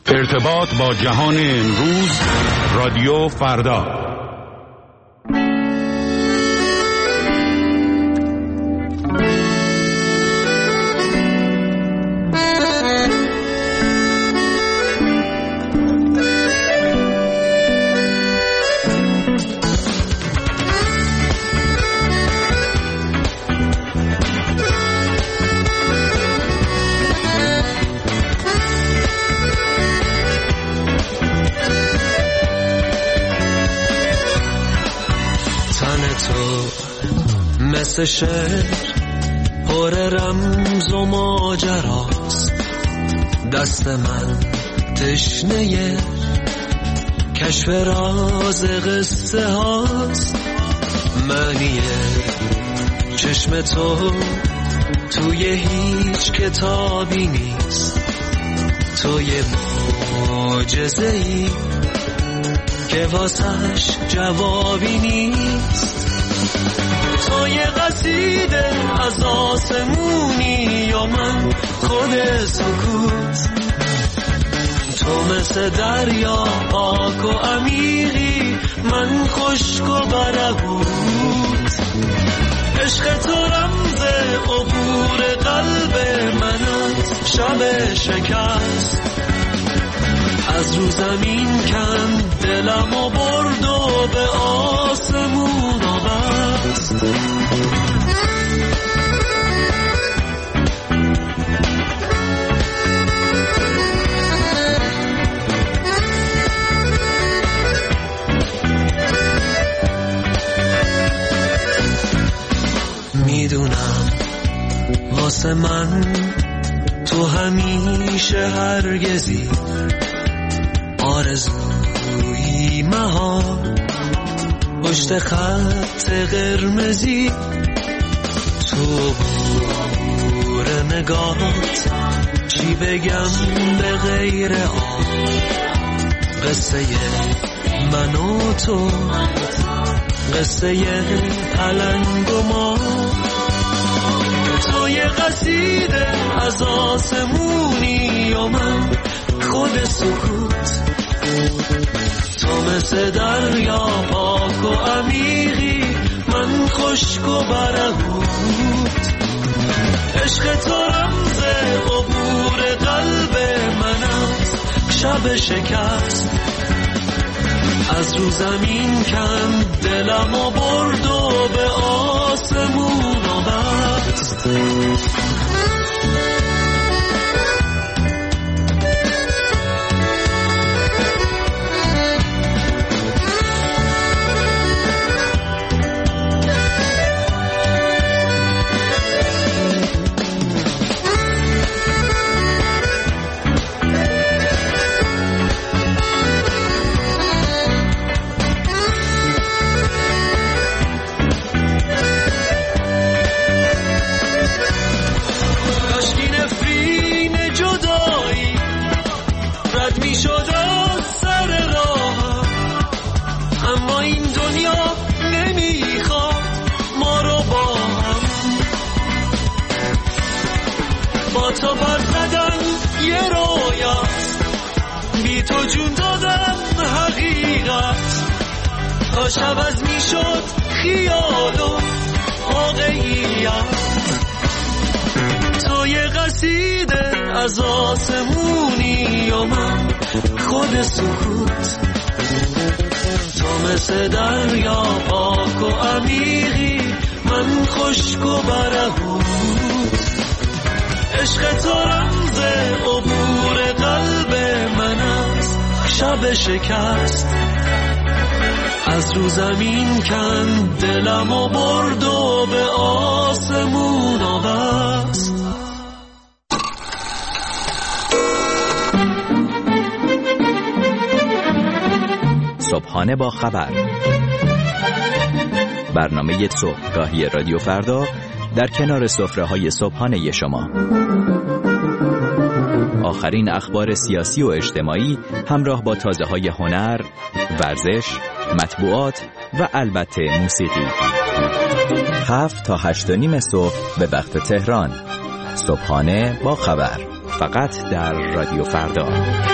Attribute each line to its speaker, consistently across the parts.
Speaker 1: ارتباط با جهان امروز، رادیو فردا.
Speaker 2: مثل شعر پر رمز و ماجراست، دست من تشنه کشف راز قصه هاست. معنی چشم تو توی هیچ کتابی نیست، تو یه معجزه‌ای که واسش جوابی نیست. تو یه قصیده از آسمونی یا من خود سکوت، تو مثل دریا پاک و عمیقی، من خشک و برهوت. عشق تو رمز عبور قلب من از شب شکست، از رو زمین کند دلم و برد و به آسمون آورد. میدونم واسه من تو همیشه هرگزی آرزویی مهار پشت خط قرمزی. تو بور نگاهت چی بگم به غیر آن، قصه من و تو، قصه پلنگ و ما. تو یه قصیده از آسمونی و من خود سکوت، تو مثل دریا پاک و عمیقی، من خشک و برهوت. عشق تو رمز عبور قلب من از شب شکست، از رو زمین کند دلم و برد و به آسمون آورد. تو بر زدن یه رویاست، بی تو جون دادم حقیقت. تا شب از می شد خیال و واقعیت. تو یه قصیده از آسمونی و من خود سکوت، تو مثل دریا پاک و عمیقی، من خشک و برهوت. عشق تو رمز عبور قلب من از شب شکست، از رو زمین کند دلم و برد و به آسمون آورد.
Speaker 3: صبحانه با خبر، برنامه صبحگاهی رادیو فردا در کنار سفره‌های صبحانه شما. آخرین اخبار سیاسی و اجتماعی همراه با تازه‌های هنر، ورزش، مطبوعات و البته موسیقی. 7 تا 8:30 صبح به وقت تهران. صبحانه با خبر. فقط در رادیو فردا.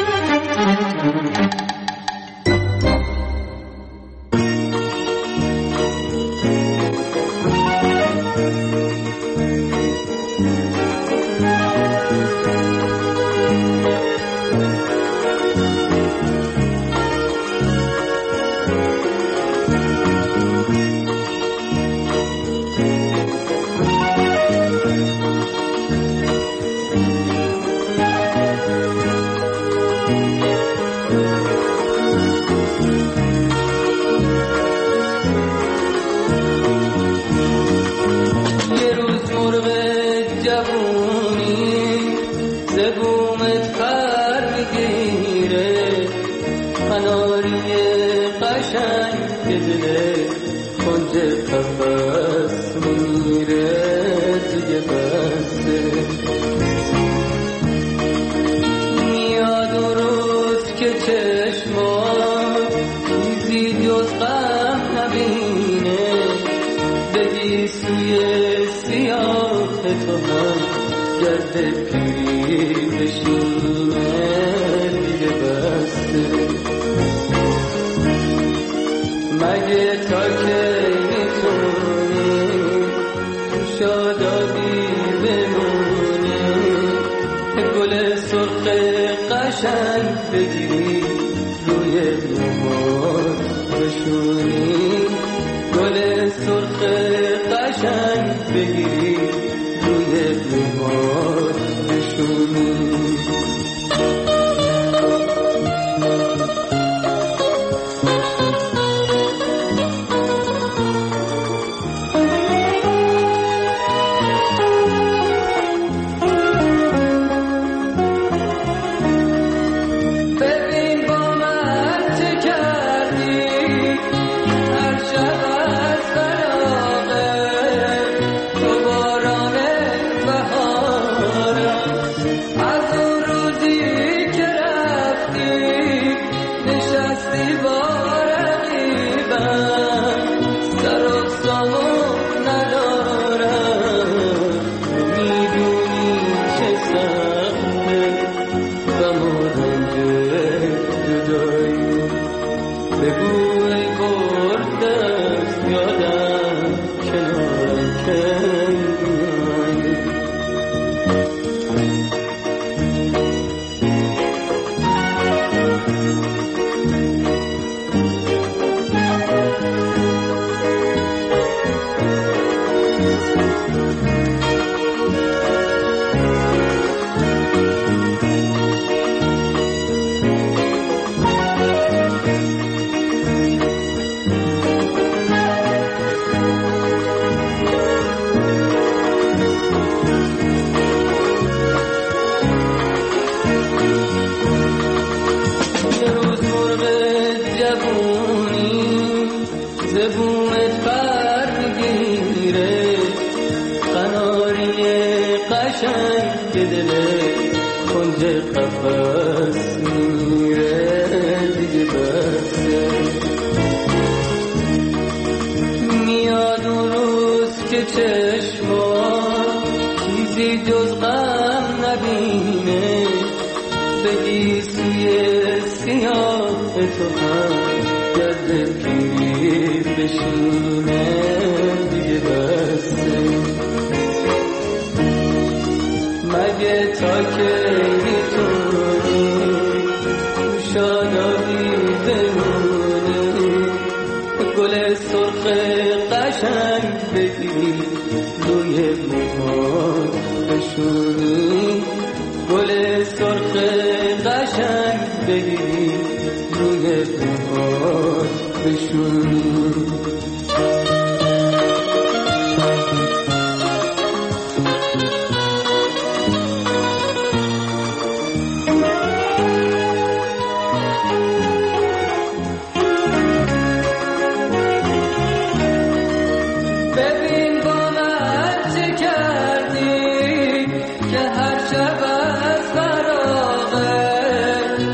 Speaker 4: مگه تا که میتونی تو شادابی بمونی، گل سرخ قشنگ بگیری روی موهات بشونی، گل سرخ قشنگ بگیری روی موهات بشونی.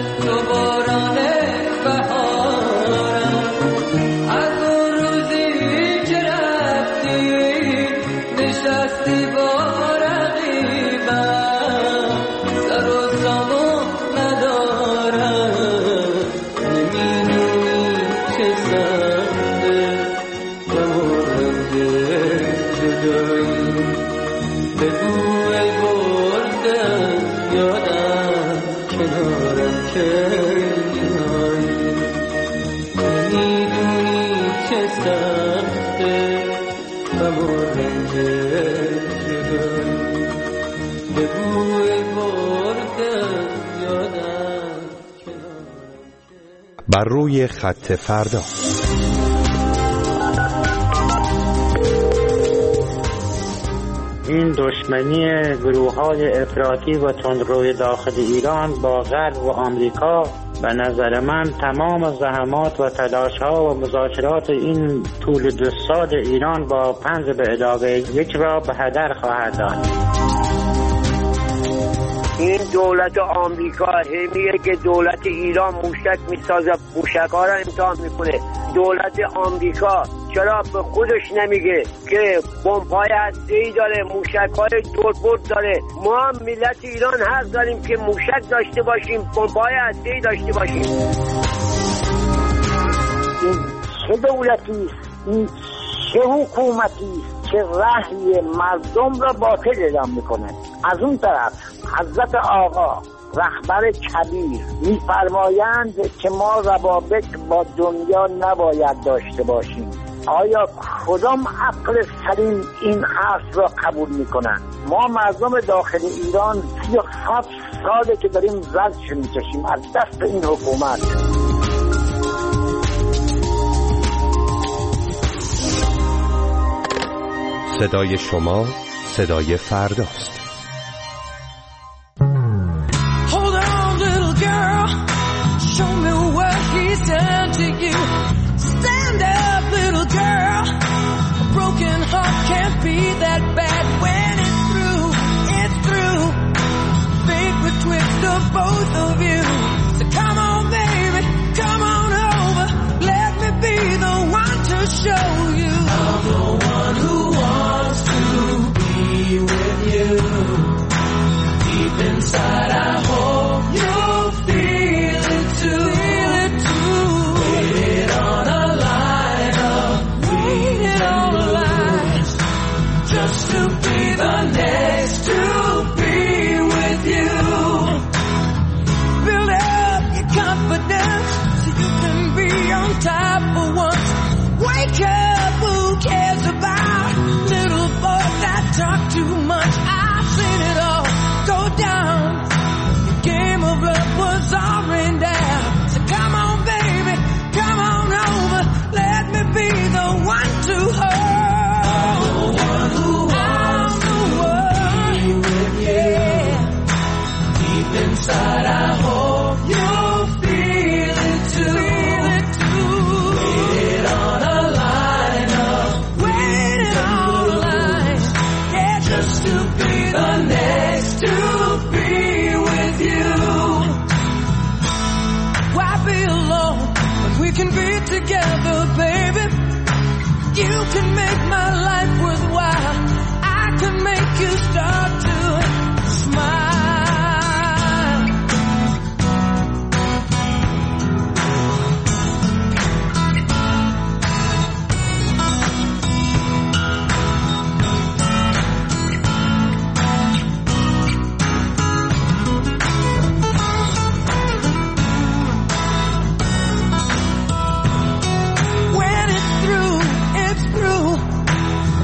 Speaker 2: بهارم از اون روزی
Speaker 4: کنارم که میای، میدونی چه سخته غم و رنج جدایی، به بوی بردم یادم کنارم که
Speaker 1: بر روی خط فردا.
Speaker 5: این دشمنی گروه‌های افراطی و تندروی داخل ایران با غرب و آمریکا به نظر من تمام زحمات و تلاش‌ها و مذاکرات این طول 2 سال ایران با 5 به علاوه 1 را به هدر خواهد داد.
Speaker 6: این دولت آمریکا میگه که دولت ایران موشک میسازه، موشک‌ها را امتحان میکنه. دولت آمریکا چرا به خودش نمیگه که بمب‌های هسته‌ای داره، موشک‌های دوربرد داره؟ ما هم ملت ایران حق داریم که موشک داشته باشیم، بمب‌های هسته‌ای داشته باشیم.
Speaker 7: این چه دولتی است؟ این چه حکومتی است که رأی مردم را باطل اعلام میکنه؟ از اون طرف حضرت آقا رهبر کبیر میفرمایند که ما روابط با دنیا نباید داشته باشیم. آیا کدام عقل سلیم این حرف را قبول میکنند؟ ما مردم داخل ایران 37 ساله که داریم زجر میکشیم از دست این حکومت.
Speaker 1: صدای شما صدای فرداست.
Speaker 8: Stand up, little girl. A broken heart can't be that bad when it's through. It's through. Fate would twist of both of you. So come on, baby, come on over. Let me be the one to show you. I'm the one who wants to be with you. Deep inside, I hope you'll feel it too. Feel it too. Waited on a line of waiting on the lines just to be the next to be with you. Build up your confidence so you can be on top for once. Wake up, who cares about little boys that talk too much? I've seen it all go down. The game of love was all rained down. So come on, baby, come on over. Let me be the one to hold. I'm the one who wants to be with you. Deep inside, I hope you'll feel it too. Feel it too. Waited on a line of waiting on the line. Yeah, just to be the next to be with you. Why be alone when we can be together, baby? You can make my life worthwhile. I can make you start to smile. When it's through, it's through.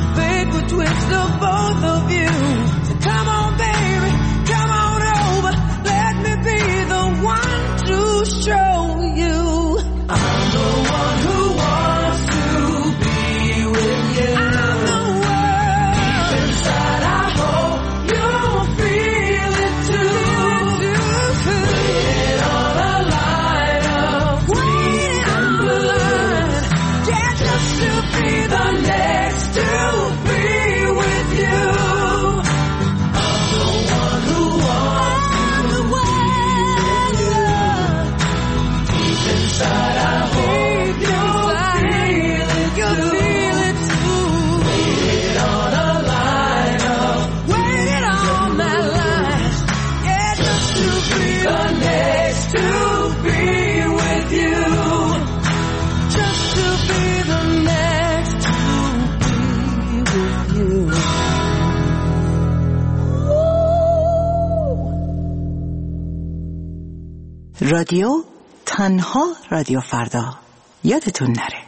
Speaker 9: رادیو تنها رادیو فردا، یادتون نره.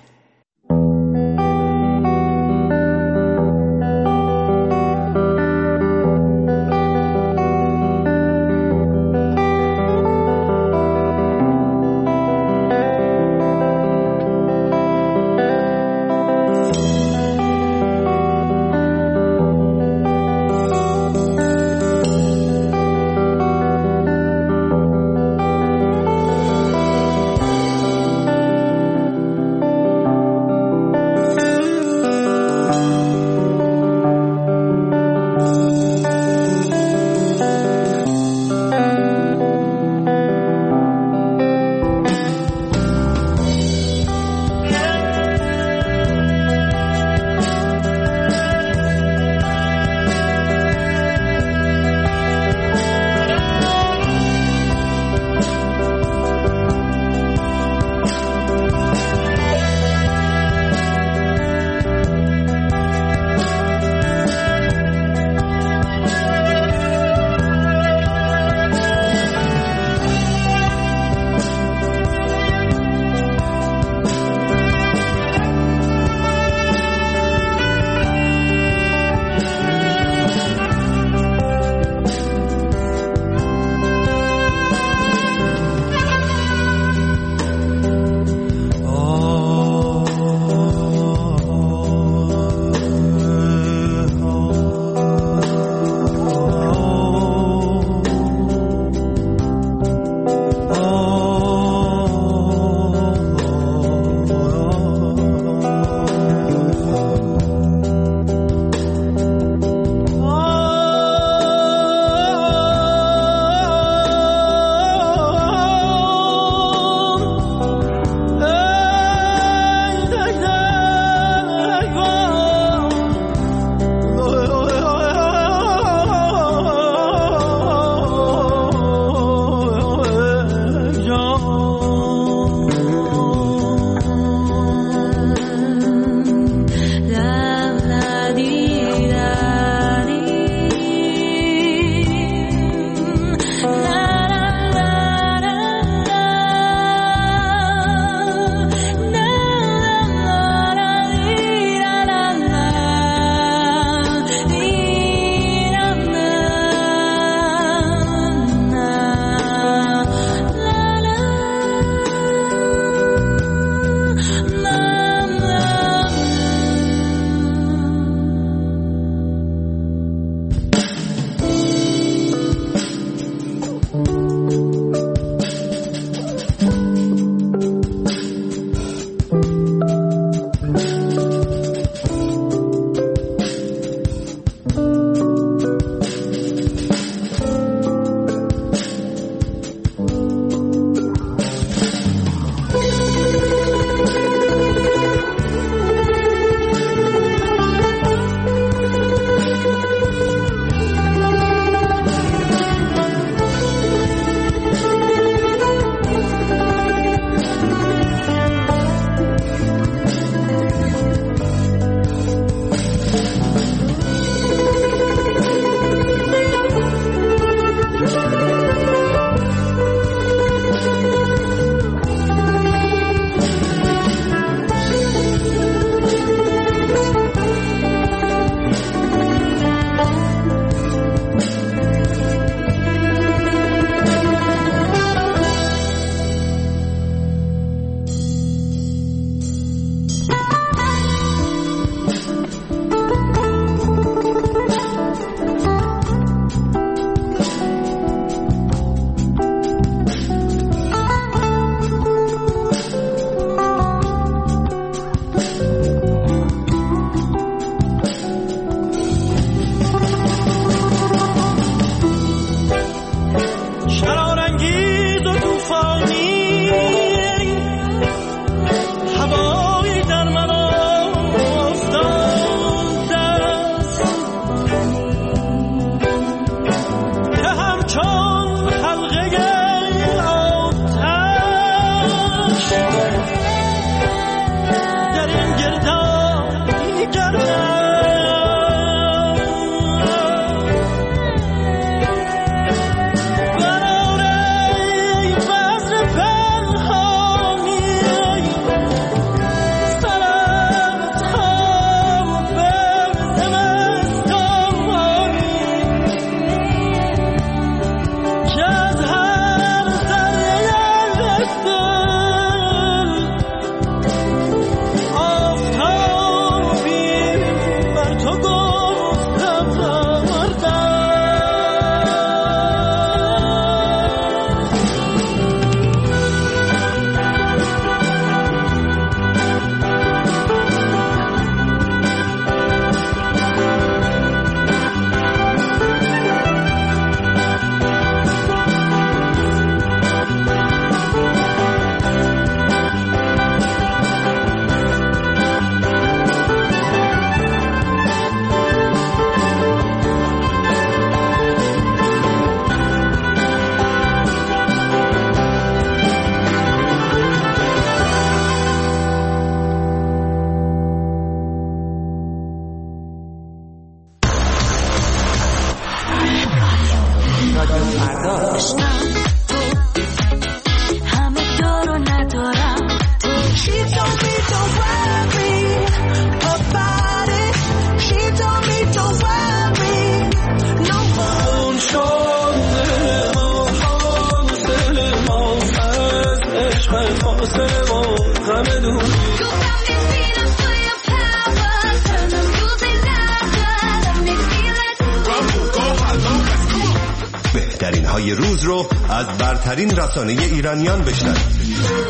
Speaker 2: واسه ما غم دون.
Speaker 10: بهترین های روز رو از برترین رسانه ایرانیان بشنوید.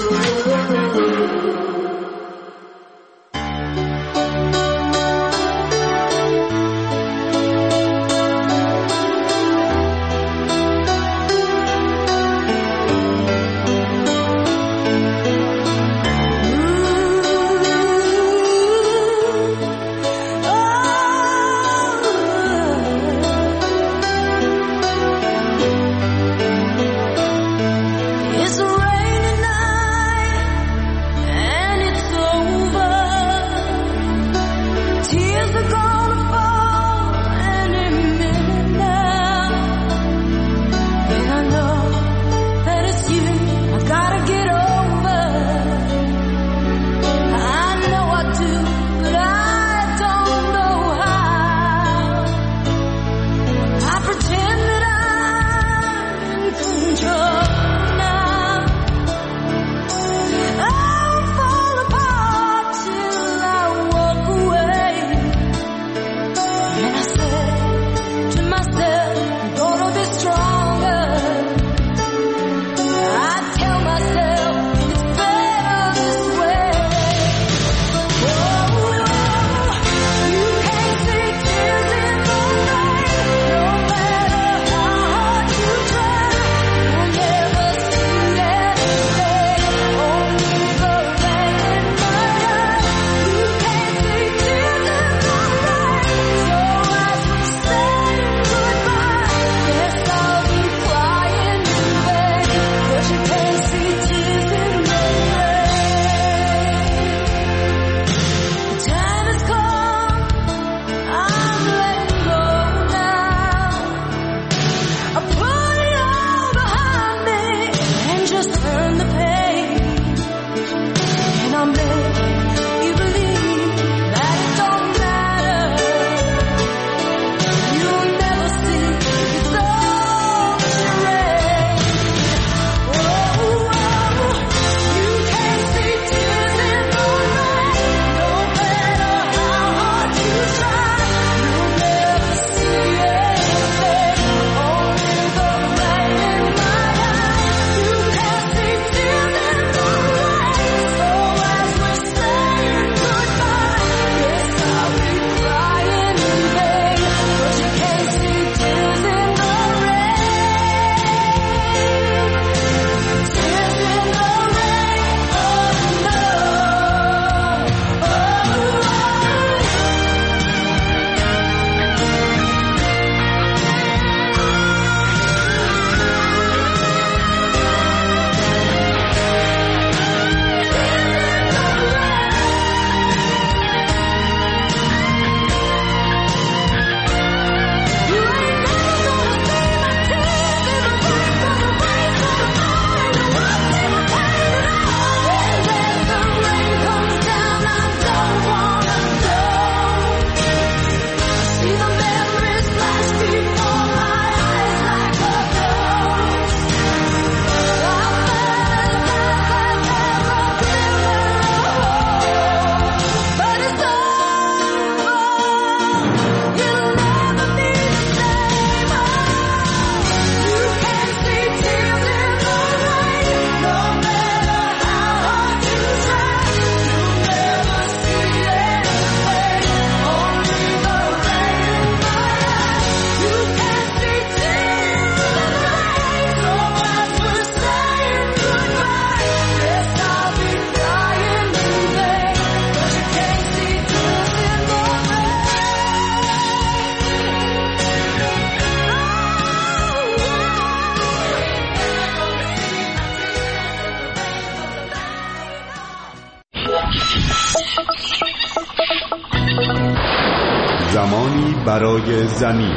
Speaker 1: زمانی برای زمین.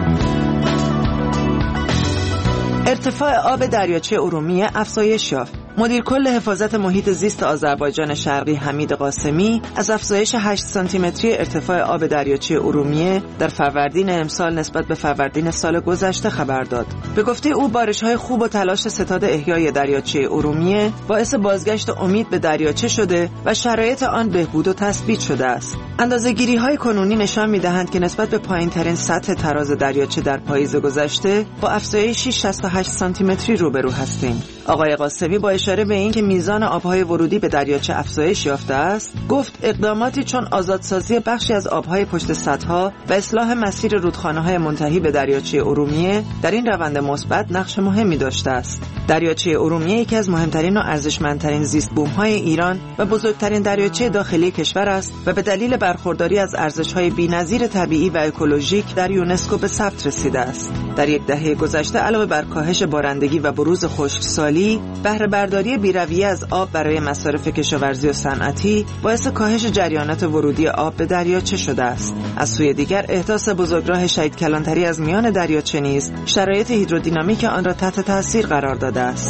Speaker 9: ارتفاع آب دریاچه ارومیه افزایش یافت.
Speaker 11: مدیر کل حفاظت محیط زیست آذربایجان شرقی حمید قاسمی از افزایش 8 سانتیمتری ارتفاع آب دریاچه ارومیه در فروردین امسال نسبت به فروردین سال گذشته خبر داد. به گفته او بارش‌های خوب و تلاش ستاد احیای دریاچه ارومیه باعث بازگشت امید به دریاچه شده و شرایط آن بهبود و تثبیت شده است. اندازه‌گیری‌های کنونی نشان می‌دهند که نسبت به پایین‌ترین سطح تراز دریاچه در پاییز گذشته با افزایشی 68 سانتیمتری روبرو هستیم. آقای قاسمی با اشاره به اینکه میزان آب‌های ورودی به دریاچه افزایش یافته است، گفت اقداماتی چون آزادسازی بخشی از آب‌های پشت سدها و اصلاح مسیر رودخانه‌های منتهی به دریاچه ارومیه در این روند مثبت نقش مهمی داشته است. دریاچه ارومیه یکی از مهمترین و ارزشمندترین زیست بوم‌های ایران و بزرگترین دریاچه داخلی کشور است و به دلیل برخورداری از ارزش‌های بی‌نظیر طبیعی و اکولوژیک در یونسکو به ثبت رسیده است. در یک دهه گذشته علاوه بر کاهش بارندگی و بروز خشکسالی، بهره برداری بی‌رویه از آب برای مصارف کشاورزی و صنعتی باعث کاهش جریانات ورودی آب به دریاچه شده است. از سوی دیگر احداث بزرگراه شهید کلانتری از میان دریاچه نیز شرایط هیدرودینامیک آن را تحت تاثیر قرار داده است.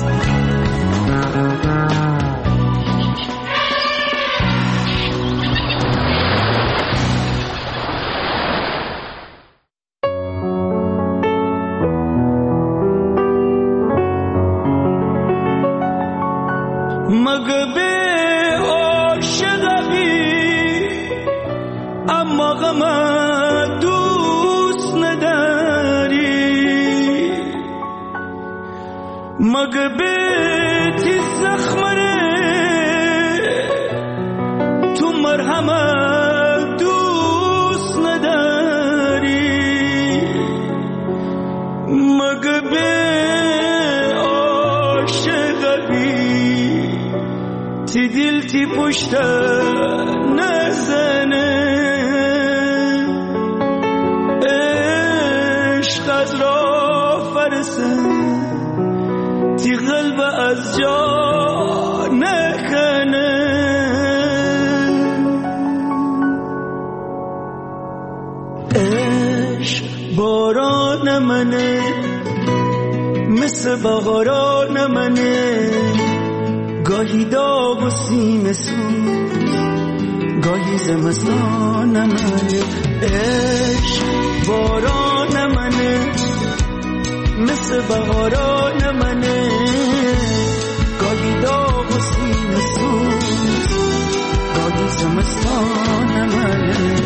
Speaker 2: پشت نزنه عشق از را فرسه تی قلب از جا نکنه عشق باران منه مثل بهاران منه گاهی داغ و سینه سوز گاهی زمستان منه عشق باران منه مثل بهاران منه گاهی داغ و سینه سوز گاهی زمستان منه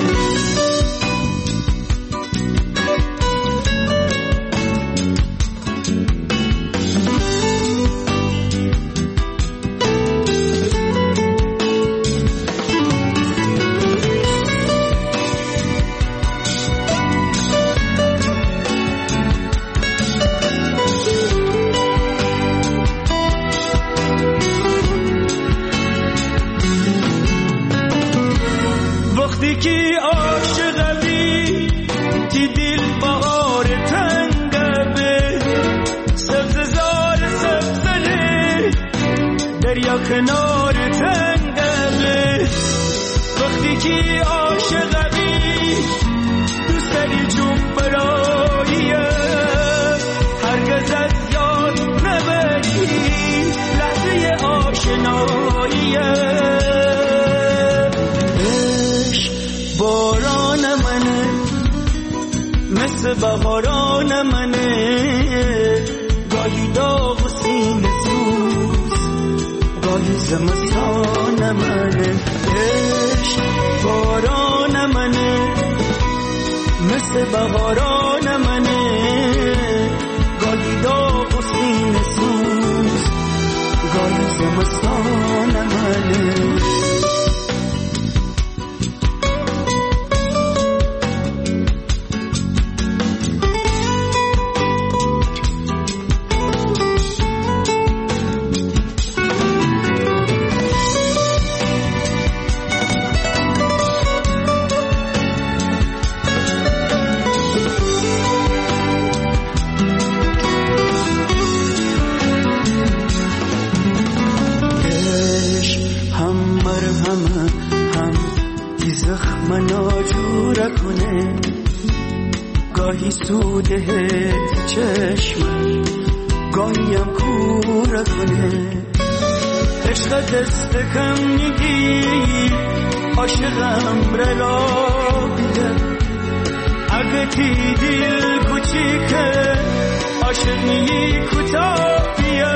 Speaker 2: کنار تنگمه وقتی که عاشقمی دوست داری جون براییه هرگز از یاد نبری لحظه آشناییه عشق باران منه مثل بهاران منه گاهی داغ و سینه گاهی زمستان منه عشق باران منه مثل بهاران منه گاهی داغ و سینه سوز گاهی زمستان منه گاهی سوده چشم گاهی هم کور کنه چقدر دستکم میگی عاشقم رلاده اگه دیل کوچیکه عاشقی کتابیه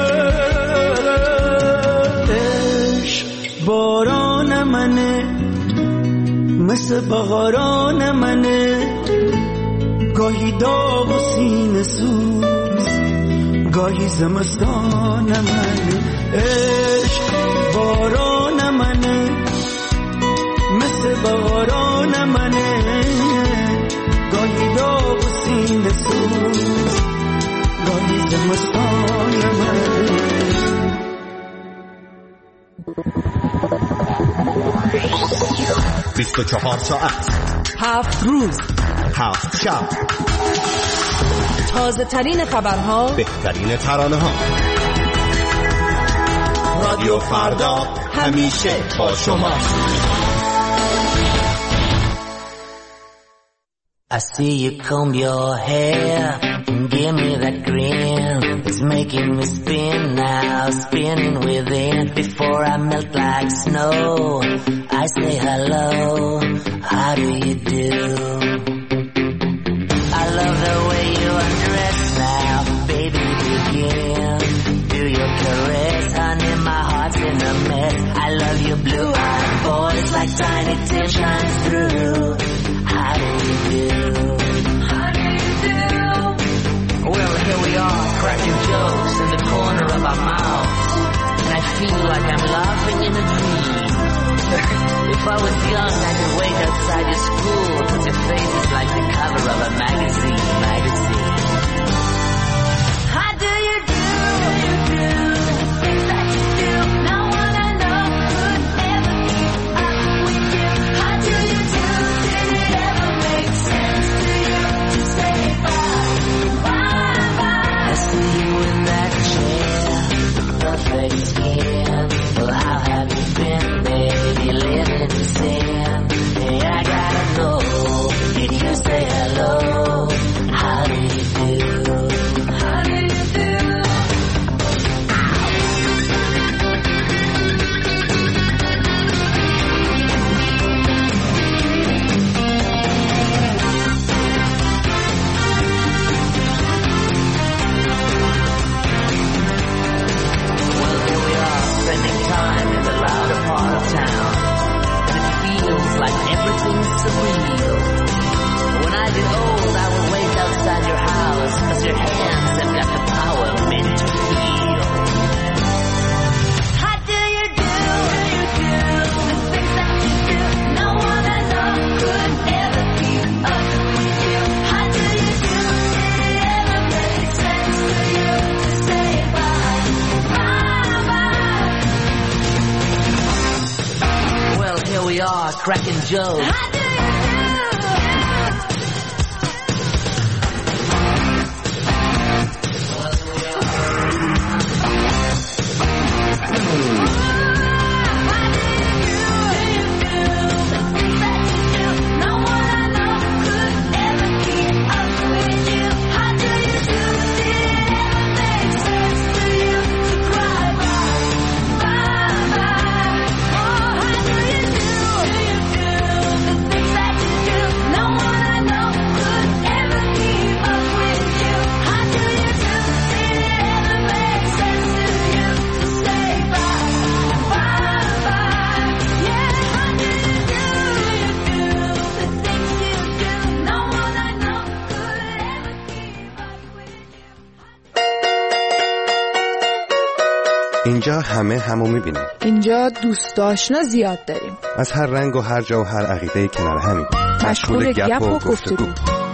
Speaker 2: عشق باران منه مثل بهاران منه گاهی داغ و سینه سوز گاهی زمستان منه عشق باران منه مثل بهاران منه گاهی داغ و سینه سوز گاهی زمستان منه
Speaker 10: 24 ساعت
Speaker 12: 7 روز
Speaker 10: 7 شب
Speaker 12: تازه ترین خبرها
Speaker 10: بهترین ترانه ها رادیو فردا همیشه با شما
Speaker 13: I see you comb your hair and give me that grin. It's making me spin now, spinning within. Before I melt like snow, I say hello, how do you do? I love the way you undress now, baby begin. Do your caress, honey, my heart's in a mess. I love your blue-eyed voice like tiny tears shines through. How do you do? How do you do? Well, here we are, cracking jokes in the corner of our mouths. And I feel like I'm laughing in a dream. If I was young, I could wait outside your school, cause your face is like the cover of a magazine. How do you do? The things that you do, no one I know could ever keep up with you. How do you do? Did it ever make sense to you to say bye? I see you in that chair, perfect skin. Well, how have you been, baby? Living in sin. Hey, I gotta know, did you say hello? How do you do? How do you do? Well, here we are, spending time in the louder part of town, and it feels like everything's surreal. When I get old, I will wait outside your house, cause your hands have got the power meant to heal. How do you do? The things that you do, no one I know could ever keep up with you. How do you do? Did it ever make sense to you to say bye? Well, here we are, cracking jokes. How do you do?
Speaker 10: اینجا همه همو میبینیم.
Speaker 12: اینجا دوست آشنا زیاد داریم.
Speaker 10: از هر رنگ و هر جا و هر عقیده کنار همیم.
Speaker 12: مشغول گپ و گفتگو.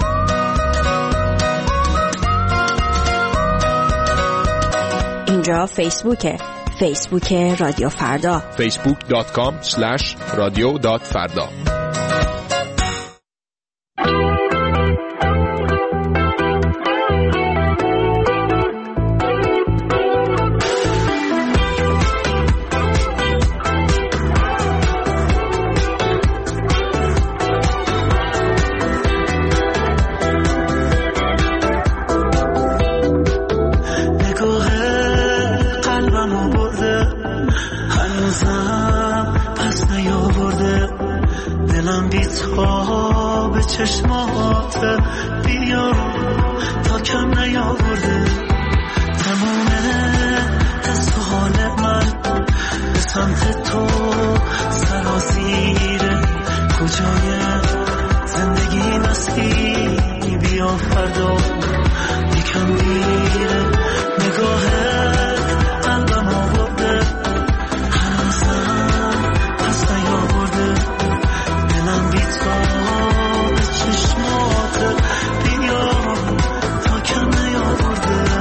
Speaker 9: اینجا فیسبوکه. فیسبوک رادیو فردا.
Speaker 14: facebook.com/radio.farda.
Speaker 2: چشمات بیا تا کم نیاورده تمام حس و حال من به سمت تو سرازیره کجای زندگی مستی بیا فردا یکم میره نگاهت قلبم آورده هنوزم پس نیاورده دلم بی تو به چشمات بیا تا کم نیاورده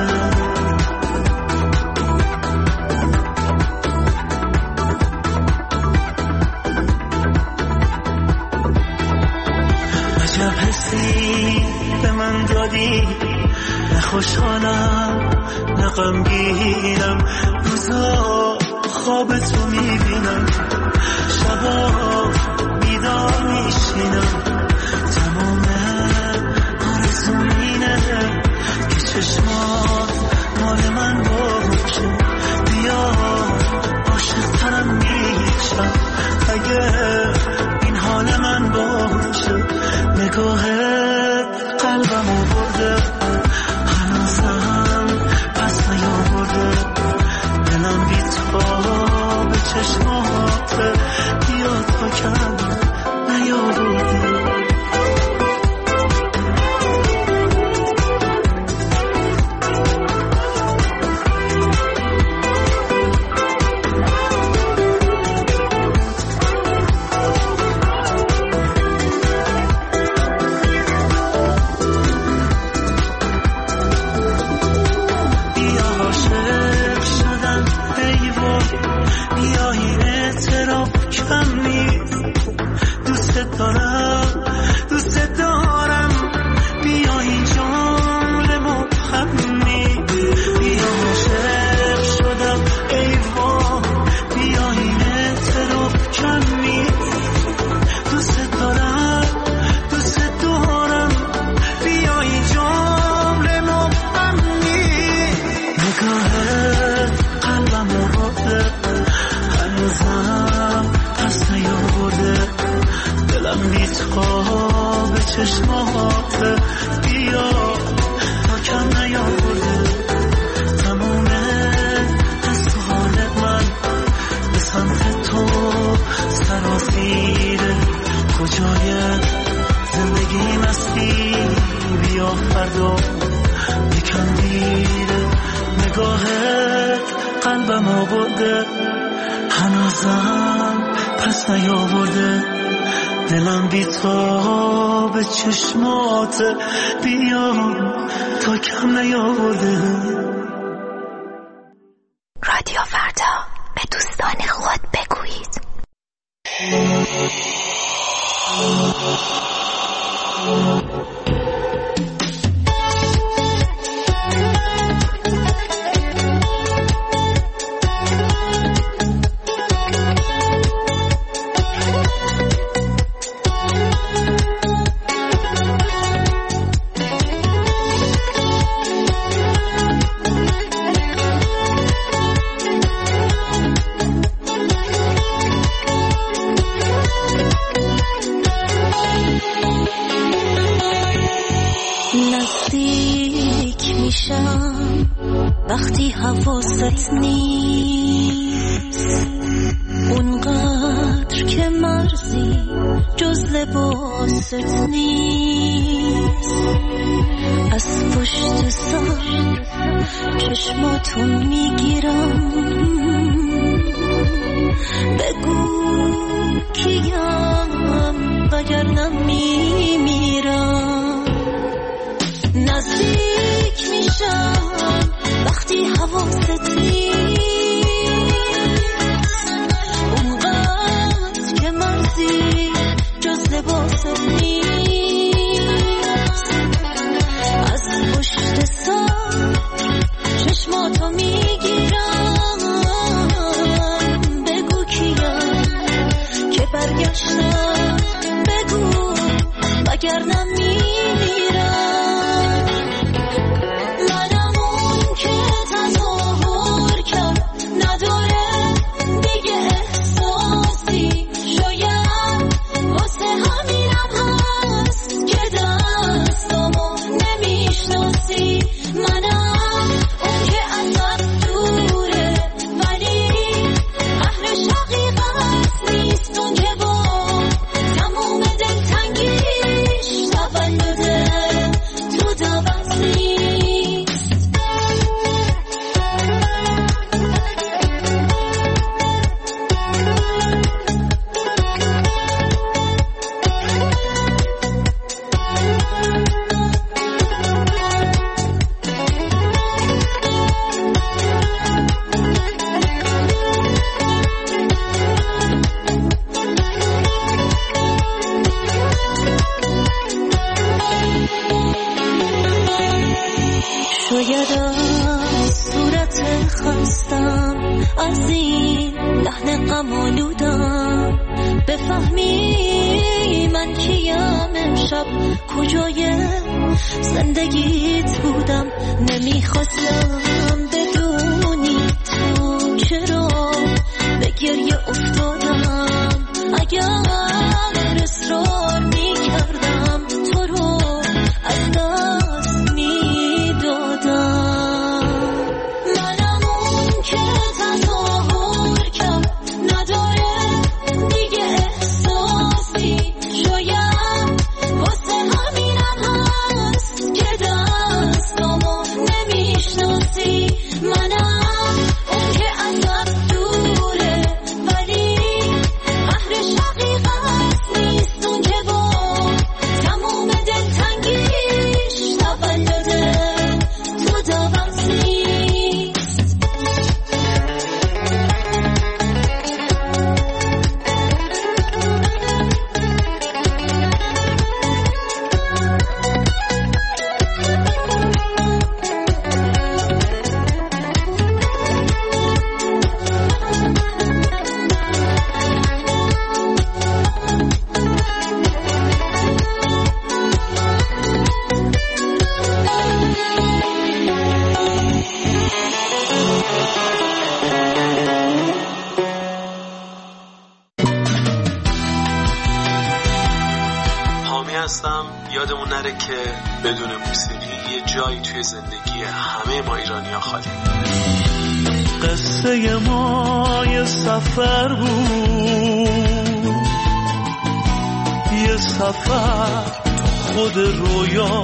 Speaker 2: عجب حسی به من دادی نه خوشحالم نه غمگینم روزا خواب تو میبینم شبا بیدار میشینم تمام آرزوم اینه که چشمات مال من باشه بیا عاشق‌ترم میشم اگه این حال من باشه نگاهت قلبمو برده هنوزم پس نیاورده دلم بی تو به چشمات بیا تا کم نیاورده دوست دارم بیا این جمله مبهمی بیا عاشق شدم ای وای بیا این اعتراف کمی دوست دارم بیا این جمله مبهمی نگاهت قلبم آورده هنوزم پس نیاورده دلم بی تو به چشمات بیا تا کم نیاورده تمام حس و حال من به سمت تو سرازیره کجای زندگی مستی بیا فردا یکم دیره نگاهت قلبم آورده هنوزم پس نیاورده دلم بی تو به چشمات بیا تا کم نیاورده
Speaker 9: رادیو فردا به دوستان خود بگویید
Speaker 14: وقتی حواست نیست اونقدر که مرزی جز لباست نیست از پشت سر چشماتو میگیرم بگو کیم وگرنه میمیرم نزدیک میشم وقتی حواست نیست اونقدر که مرزی جز لباست نیست از پشت سر چشماتو میگیرم بگو کیم که برگشتم بگو وگرنه میمیرم که صورت خستم از این لحن غم آلودم بفهمی من کیم امشب کجای زندگیت بودم نمیخواستم بدونی تو چرا به گریه افتادم اگر اصرار میکردم تو رو از دست میدادم منم اون که تظاهر کرد نداره دیگه احساسی شاید واسه همینم هست که دستامو نمیشناسی منم اون که ازت دوره ولی قهر شقیقت نیست اون که با تمام دلتنگیش تولده تو دعوت نیست
Speaker 15: حامی هستم. یادمون نره که بدون موسیقی یه جایی توی زندگی همه ما ایرانی‌ها خالی.
Speaker 2: قصه ما یه سفر بود، یه سفر خود رویا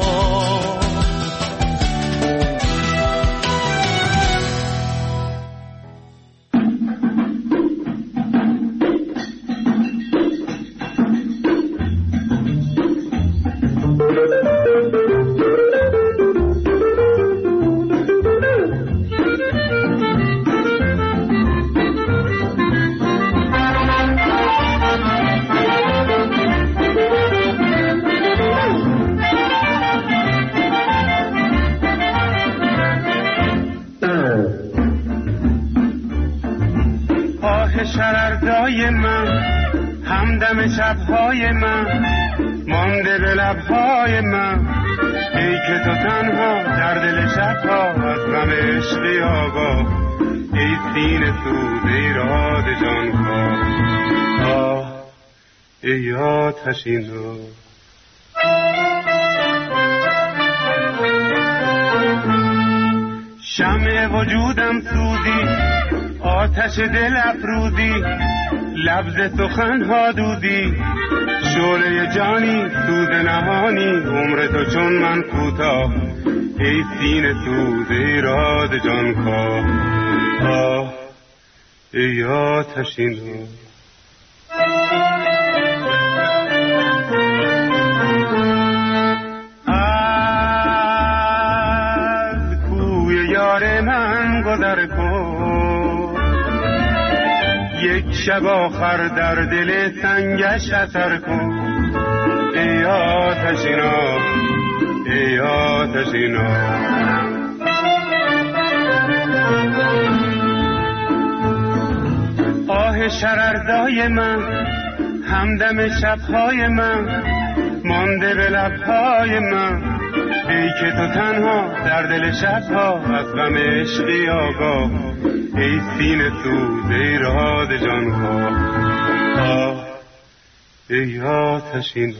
Speaker 16: شرردای من همدم شبهای من مانده به لبهای من ای که تو تنها در دل شبها از غم عشقی آگاه ای سینه سوز ایراد جانکاه آه ای آتشینا شمع وجودم سوزی آتش دل افروزی لبز سخنها دودی شعله جانی سوز نهانی عمر تو چون من کوتاه ای سینه سوز ایراد جانکاه آه ای آتشینا از کوی یار من گذر کن یک شب آخر در دل سنگش اثر کن ای آتشینا ای آتشینا آه شرردای من همدم شبهای من مانده به لبهای من ای که تو تنها در دل شبها از غم عشقی آگاه ای سینه سوز ایراد جانکاه آه ای آتشینا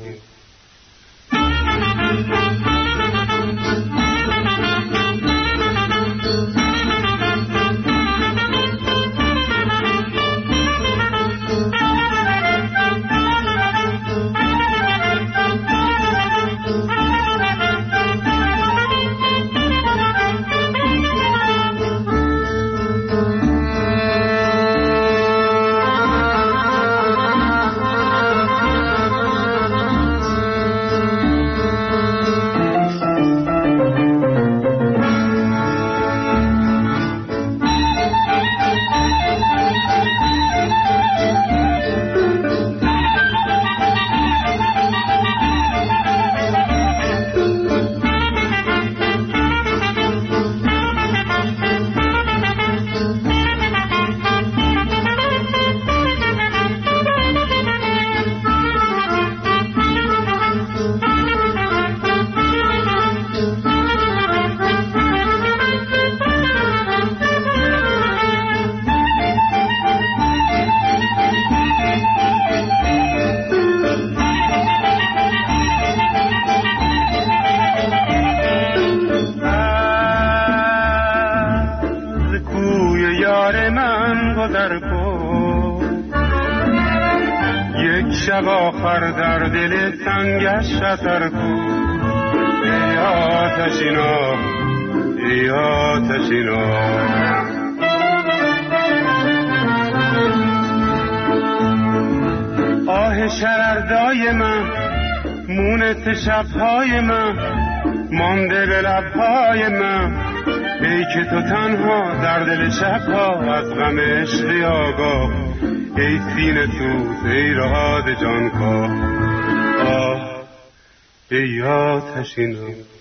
Speaker 16: برادر کن. یک شب آخر در دل تنگش خطر کن. ای آتشینا ای آتشینا، آه شرردای من، مونت شبهای من، مانده به لبهای من. ای که تو تنها در دل شبها از غم عشقی آگاه. ای سینه سوز ای رهاد جانکاه. آه ای آتشینا.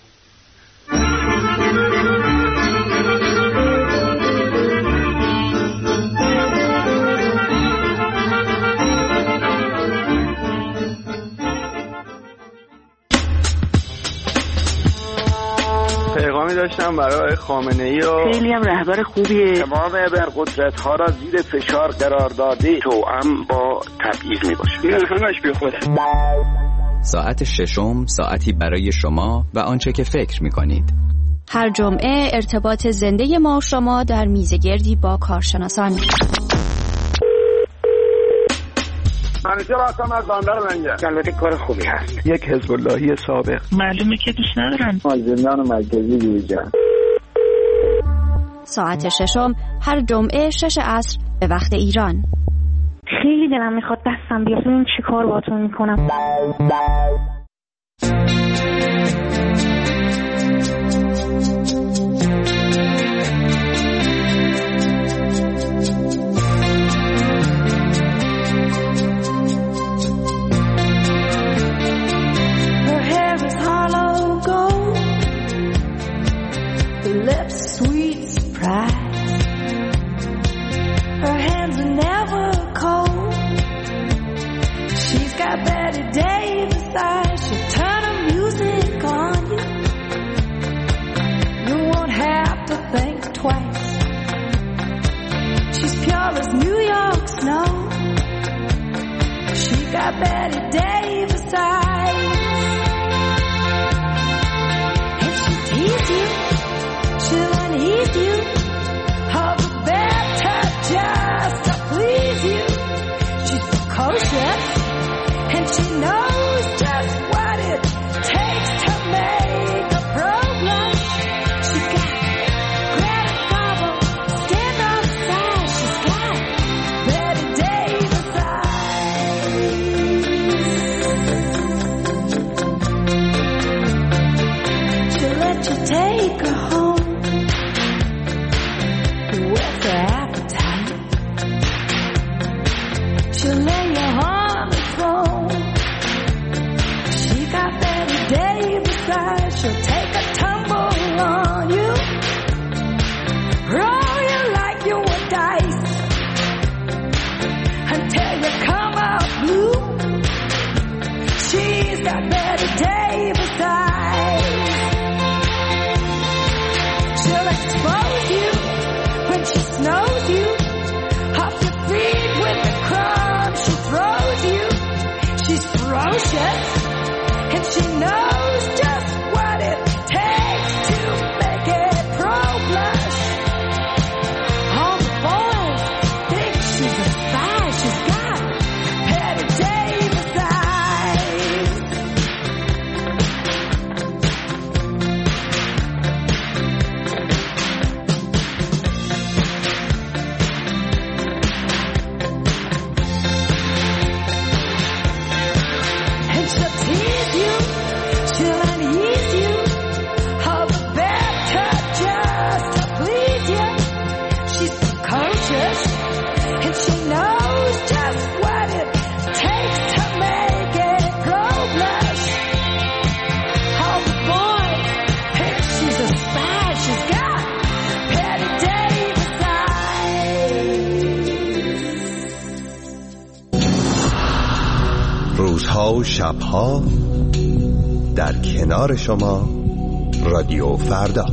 Speaker 17: پیغامی داشتم برای خامنه‌ای و
Speaker 6: خیلی هم رهبر خوبیه. تمام ابرقدرت ها را زیر فشار قرار داده، توأم با تبعیض میباشه. این همش بی خوده.
Speaker 3: ساعت ششم ساعتی برای شما و آنچه که فکر می‌کنید.
Speaker 18: هر جمعه ارتباط زنده ما و شما در میزگردی با کارشناسان.
Speaker 6: منیجر هستم از بندر منجر. البته کار خوبی هست.
Speaker 17: یک حزب اللهی سابق.
Speaker 19: معلومه که دوست ندارن.
Speaker 6: زندان مرکزی دیوجان.
Speaker 18: ساعت ششم هر جمعه 6 عصر به وقت ایران.
Speaker 19: خیلی دلم میخواد دستم بیاد. ببین چی کار باهاتون میکنم.
Speaker 8: Sweet surprise. Her hands are never cold. She's got Betty Davis eyes. She'll turn her music on you. You won't have to think twice. She's pure as New York snow. She got Betty Davis eyes. And she'll tease you. She'll unease you, all the better just to please you. She's precocious, and she knows just what it takes to make a pro blush. She got Greta Garbo, stand on side. She's got Betty Davis eyes. She'll let you take her home. She'll lay you on the throne. She got Betty Davis eyes. She'll take a tumble on you, roll you like you were dice until you come out blue. She's got Betty Davis eyes. She'll expose you when she snows you off your feet with the crumbs she throws you. She's ferocious, and she knows just what it takes to make it pro blush. All the boys think she's a spy. She's got Betty Davis eyes.
Speaker 10: روزها و شبها در کنار شما رادیو فردا.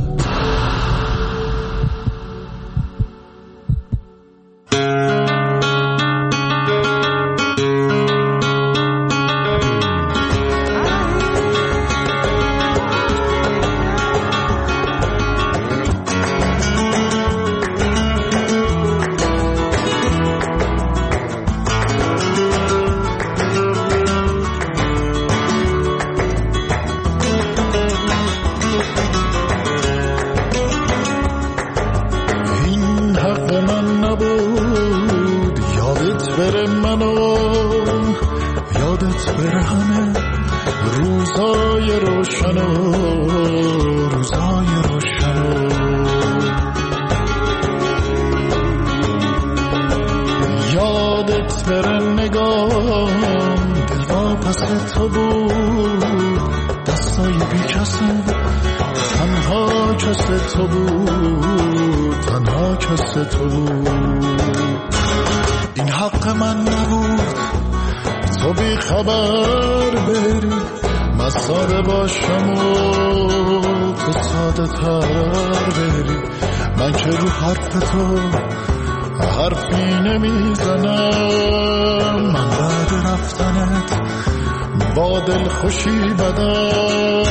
Speaker 20: تو بود، تنها کس تو بود. این حق من نبود تو بی خبر بری، من ساده باشم و تو ساده تر بری. من که رو حرف تو حرفی نمیزنم، من بعد رفتنت با دل خوشی بدم.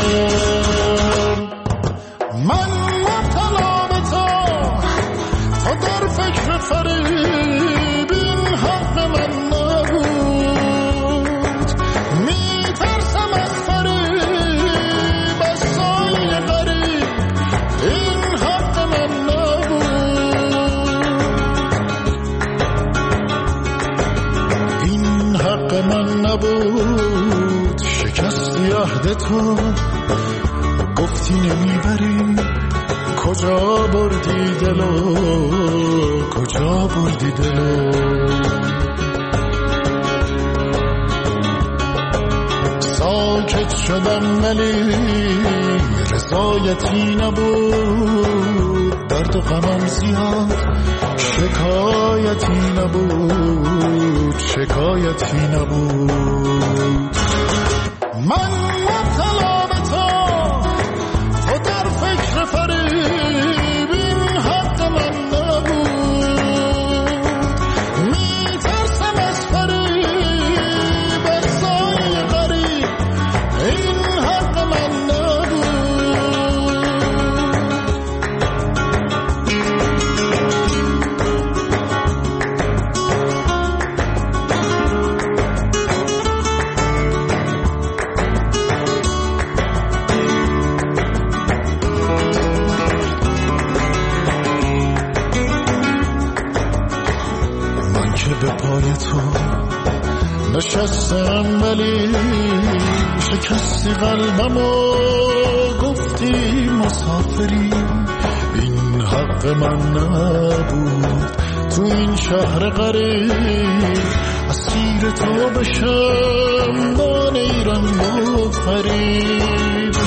Speaker 20: من مبتلا به تو در فکر فریب، این حق من نبود. میترسم از فریب، از سایه غریب، این حق من نبود. این حق من نبود. شکستی عهد تو، گفتی نمیبری، کجا بردی دلو، کجا بردی دلو. ساکت شدم ولی رضایتی نبود، درد و غمم زیاد شکایتی نبود، شکایتی نبود. من مبتلا به تو در فکر فریب، این حق من نبود. میترسم از فریب، از سایه غریب، این حق من نبود. به پای تو نشستم ولی شکستی قلبم و گفتی مسافری، این حق من نبود. تو این شهر غریب اسیر تو بشم، نان ایران و فریب.